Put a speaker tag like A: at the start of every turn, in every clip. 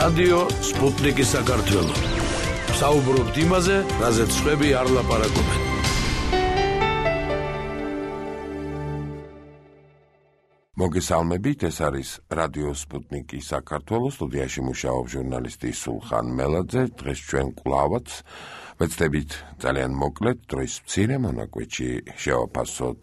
A: რადიო სპუტნიკი საქართველო. საუბრობთ იმაზე, რაზეც სხვები არ ლაპარაკობენ. მოგესალმებით, ეს არის რადიო სპუტნიკი საქართველოს, სტუდიაში მუშაობს ჟურნალისტი სულხან მელაძე. დღეს ჩვენ კვლავაც ვეცდებით ძალიან მოკლედ დროის მცირე მონაკვეთში შევაფასოთ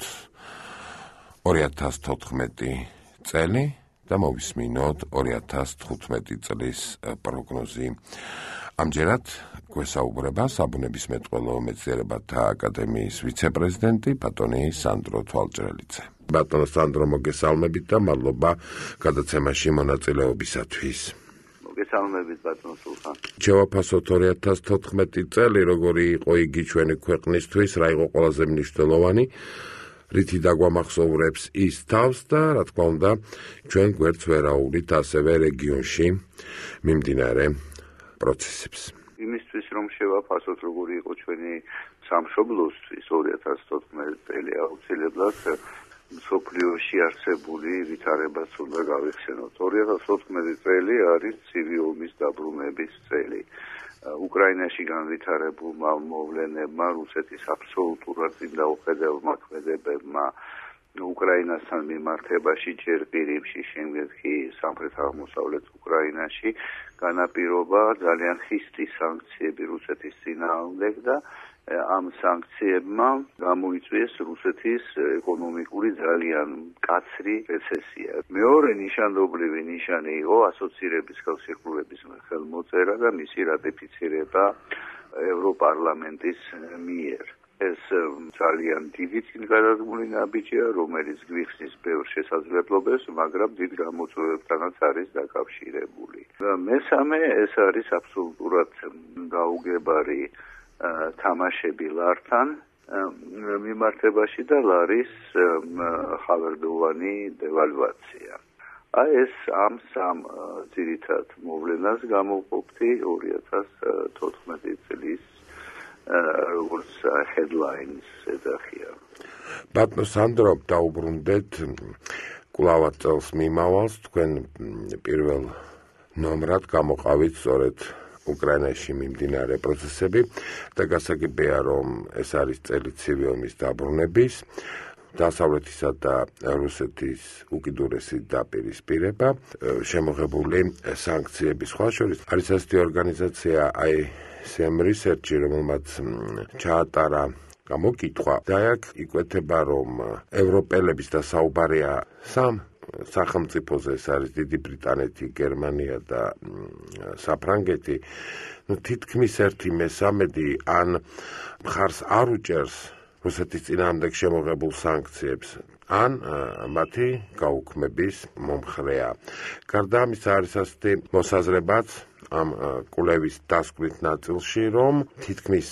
A: 2014 წელი და მოვისმინოთ 2015 წლის პროგნოზი. ამჯერად გვესაუბრება საბუნებისმეტყველო მეცნიერებათა აკადემიის ვიცე-პრეზიდენტი ბატონი სანდრო თვალჭრელიძე. ბატონო სანდრო, მოგესალმებით და მადლობა გადაცემაში მონაწილეობისათვის.
B: მოგესალმებით ბატონო სულხან.
A: შევაფასოთ 2014 წელი, როგორი იყო იგი ჩვენი ქვეყნისთვის, რა იყო ყველაზე მნიშვნელოვანი, რითი დაგვამახსოვრებს ის თავს და რა თქმა უნდა ჩვენ გვერდს ვერაუვლით ასევე რეგიონში მიმდინარე პროცესებს.
B: იმისთვის რომ შევაფასოთ როგორი იყო ჩვენი სამშობლოსთვის 2014 წელი, აუცილებლად მსოფლიოში არსებული ვითარებას უნდა გავიხსენოთ. 2014 წელი არის ცივი ომის დაბრუნების წელი. უკრაინაში განვითარებულმა მოვლენებმა, რუსეთის აბსოლუტურად წინდაუხედებმა ქმედებებმა, უკრაინასთან მიმართებაში ჯერ ყირიმში, შემდეგ კი სამხრეთ-აღმოსავლეთ უკრაინაში განაპირობა ძალიან ხისტი სანქციები რუსეთის წინააღმდეგ და ამ სანქციებმა გამოიწვიეს რუსეთის ეკონომიკური ძალიან მკაცრი რეცესია. მეორე ნიშანდობლივი ნიშანი იყო ასოცირების ხელშეკრულების ხელმოწერა და მისი რატიფიცირება ევროპარლამენტის მიერ. ეს ძალიან დიდი წინგადადგმული ნაბიჯია, რომელიც გვიხსნის ბევრ შესაძლებლობებს, მაგრამ დიდ გამოწვევებთანაც არის დაკავშირებული. მესამე, ეს არის აბსოლუტურად გაუგებარი თამაშები ლართან მიმართებაში და ლარის ხავერდოვანი devalvatsiya. ეს ამ სამ ძირითად მოვლენას გამოვყოფდი 2014 წლის როგორც headlines ეძახიან.
A: ბატონო სანდრო, დაუბრუნდეთ კვლავაც წელს მიმავალს, თქვენ პირველ ნომრად გამოყავით სწორედ უკრაინაში მიმდინარე პროცესები და გასაგებია, რომ ეს არის წელი ცივი ომის დაბრუნების, დასავლეთისა და რუსეთის უკიდურესი დაპირისპირება, შემოღებული სანქციების სხვა შორის არის ასეთი ორგანიზაცია ICM Research, რომელმაც ჩაატარა გამოკითხვა და აქ იკვეთება, რომ ევროპელების და საუბარია სამ სახელმწიფოზე, ეს არის დიდი ბრიტანეთი, გერმანია და საფრანგეთი, თითქმის 1/3 ან მხარს არ უჭერს რუსეთის წინააღმდეგ შემოღებულ სანქციებს, ან მათი გაუქმების მომხრეა. გარდა ამისა არის ასეთი მოსაზრებაც ამ კვლევის დასკვნით ნაწილში, რომ თითქმის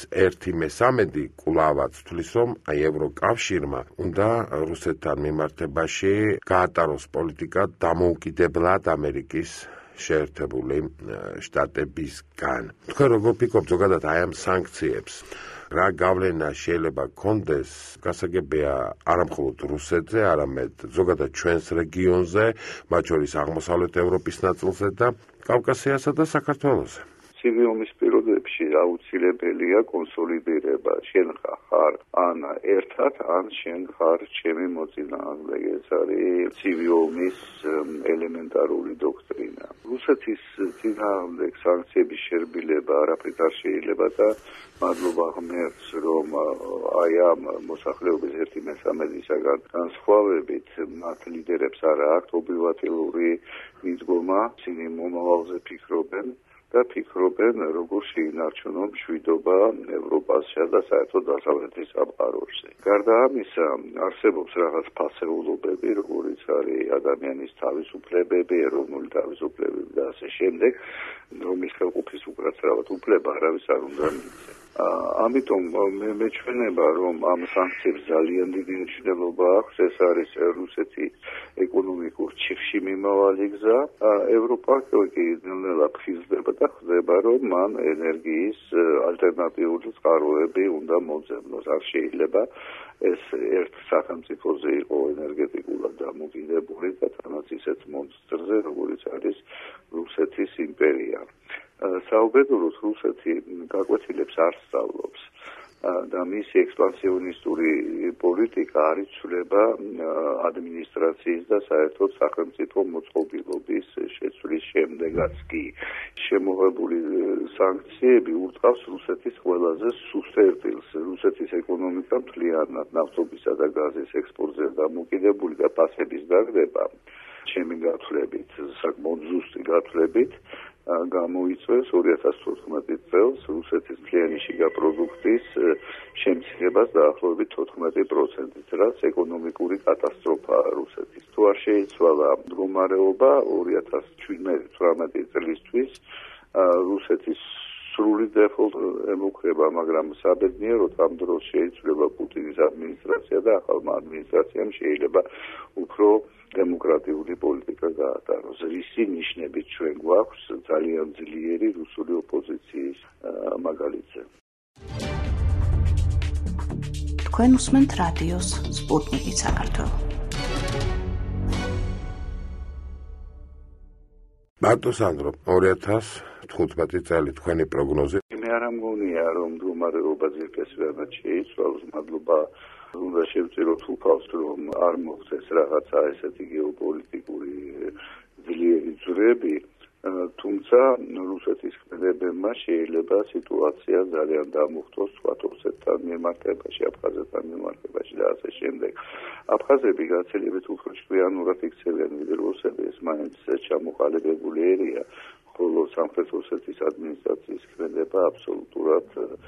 A: 1/3 კვლავაც თვლის, რომ ევროკავშირმა უნდა რუსეთთან მიმართებაში გაატაროს პოლიტიკა დამოუკიდებლად ამერიკის შეერთებული შტატებისგან. თქვენ როგორ ფიქრობთ ზოგადად ამ სანქციებს? რა გავლენა შეიძლება კონდეს, გასაგებია არამხოლოდ რუსეთზე, არამედ ზოგადად ჩვენს რეგიონზე, მათ შორის აღმოსავლეთ ევროპის ნაწილზე და კავკასიასა და საქართველოზე?
B: ცივი ომის პირობებში აუცილებელია კონსოლიდირება. შენ ხარ ან ერთად, ან შენ ხარ ჩემი მოწინააღმდეგე. ეს არის ცივი ომის ელემენტარული დოქტრინა. რუსეთის წინააღმდეგ სანქციების შერბილება არაფრით არ შეიძლება და მადლობა ღმერთს, რომ აი ამ მოსახლეობის 1/3-ისაგან განსხვავებით მათ ლიდერებს არ აქვთ ობილატიური მიდგომა, ისინი მომავალზე ფიქრობენ და ფიქრობენ, როგორ შეინარჩუნონ მშვიდობა ევროპასა და საერთოდ დასავლეთის სამყაროში. გარდა ამისა, არსებობს რაღაც ფასეულობები, როგორიც არის ადამიანის თავისუფლებები, ეროვნული თავისუფლებები და ასე შემდეგ, რომის ხელყოფის უკაცრავად უფლება არავის არ უნდა მიიღოს. ამიტომ მე ჩვენება რომ ამ სანქციებს ძალიან დიდი მნიშვნელობა აქვს. ეს არის რუსეთის ეკონომიკურ ჩიხში მიმავალი გზა. ევროპა კი ნელ-ნელა ხიზდება და ხდება რომ მან ენერგიის ალტერნატიული წყაროები უნდა მოძებნოს. არ შეიძლება ეს ერთ სახელმწიფოზე იყო ენერგეტიკულად დამოკიდებული და თანაც ისეთ მონსტრზე, როგორც არის რუსეთის იმპერია. საუბედუროდ რუსეთი გაკვეთილებს არ სწავლობს და მისი ექსპანსიონისტური პოლიტიკა არ იცვლება ადმინისტრაციის და საერთოდ სახელმწიფო მოწყობილობის შეცვლის შემდეგაც კი. შემოღებული სანქციები ურტყავს რუსეთის ყველაზე სუსტ წერტილს. რუსეთის ეკონომიკა მთლიანად ნავთობისა და გაზის ექსპორტზე დამოკიდებული და პასების დაგდება ჩემი გათვლებით, საკმაოდ ზუსტი გათვლებით გამოიწვევს 2014 წელს რუსეთის მთლიანი შიგა პროდუქტის შემცირებას დაახლოებით 14%-ით, რაც ეკონომიკური კატასტროფაა რუსეთის. თუ არ შეიცვალა მდგომარეობა 2017-18 წლისთვის რუსეთის სრული დეფოლტ ემუქრება, მაგრამ საბედნიეროდ ამ დროს შეიცვლება პუტინის ადმინისტრაცია და ახალმა ადმინისტრაციამ შეიძლება უფრო დემოკრატიული პოლიტიკა გაატაროს. რისი ნიშნებით ჩვენ გვაქვს ძალიან ძლიერი რუსული ოპოზიციის მაგალითზე.
C: თქვენ უსმენთ რადიოს სპუტნიკი საქართველო.
A: მარტო სანდრო 2015 წელი თქვენი პროგნოზი?
B: მე არ ამგონია რომ მდგომარეობა ძირფესვიანად შეიცვალოს, მადლობა უნდა შევწიროთ უფალს რომ არ მოხდეს რაღაცა ესეთი გეოპოლიტიკური ძლიერი ძვრები, თუმცა რუსეთის ქმედებებმა შეიძლება სიტუაცია ძალიან დამუხტოს თქვათ ოსეთთან მიმართებაში, აფხაზეთთან მიმართებაში და ასე შემდეგ. აფხაზები გაცილებით უფრო ჭკვიანურად იქცევიან ვიდრე რუსები, ეს მაინც ჩამოყალიბებული ერია, ხოლო სამხრეთ ოსეთის ადმინისტრაციის ქმედება აბსოლუტურად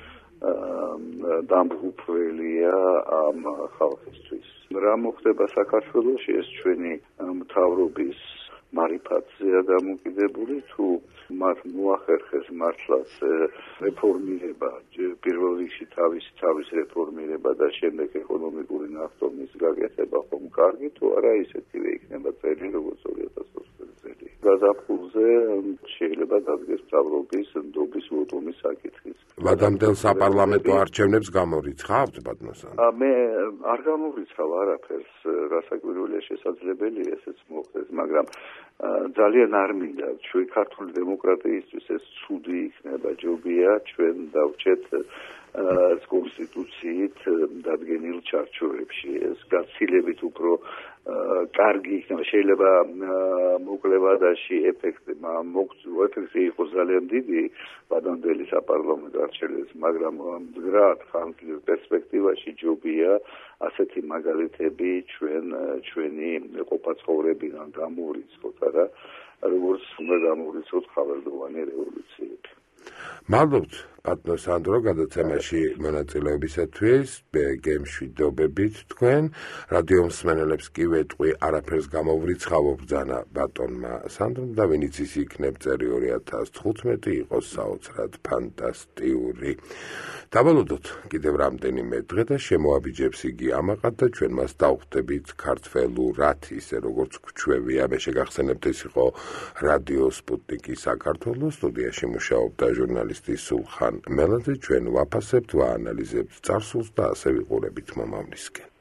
B: დამღუპველია ამ ხალხისთვის. რა მოხდება საქართველოში, ეს ჩვენი მთავრობის მარიფატზეა დამოკიდებული, თუ მათ მოახერხეს მართლაც რეფორმირება, პირველ რიგში თავის რეფორმირება და შემდეგ ეკონომიკური ნახტომის გაკეთება ხომ კარგი, თუ არა ისეთივე იქნება წელი, როგორც 2020 წელი. გაზაფხულზე შეიძლება დადგეს მთავრობის ნდობის ლოტომის საკითხის.
A: ვადამდელ საპარლამენტო არჩევნებს გამორიცხავთ, ბატონო?
B: მე არ გამორიცხავ არაფერს, გასაკვირველია, შესაძლებელია ესეც მოხდეს, მაგრამ ძალიან არ მინდა ჩვენ ქართული დემოკრატიისთვის ეს ცუდი იქნება, ჯობია ჩვენ დავჭეთ კონსტიტუციით დადგენილ ჩარჩოებში, ეს გაცილებით უფრო კარგი იქნება. შეიძლება მოკლევადაში ეფექტი იყოს ძალიან დიდი ვადამდელი საპარლამენტო არჩევნების, მაგრამ მდგრად ხანძლივ პერსპექტივაში ჯობია ასეთი მაგალითები ჩვენი ყოფაცხოვრებიდან გამოვიწყოთ, არა როგორც უნდა გამოვიწყოთ ხალხოვანი რევოლუციები.
A: მადლობთ ბატონო სანდრო გადაცემაში მონაწილეობისათვის. გემშვიდობებით თქვენ. რადიო მსმენელებს კი ვეტყვი, არაფერს გამოვრიცხავ ბრძანა ბატონმა სანდრომ და ვინც ის იქნებ წერი 2015 იყოს საოცრად ფანტასტიკური. დავალოდოთ კიდევ რამდენიმე დღე და შემოაბიჯებს იგი ამაყად და ჩვენ მას დავხვდებით ქართველურად, ისე როგორც გვჩვევია. მე შეგახსენებთ, ეს იყო რადიო სპუტნიკი საქართველოს, სტუდიაში მუშაობდა ჟურნალისტი სულხან მელაძე. ჩვენ ვაფასებთ, ვაანალიზებთ წარსულს და ასე ვიყურებით მომავლისკენ.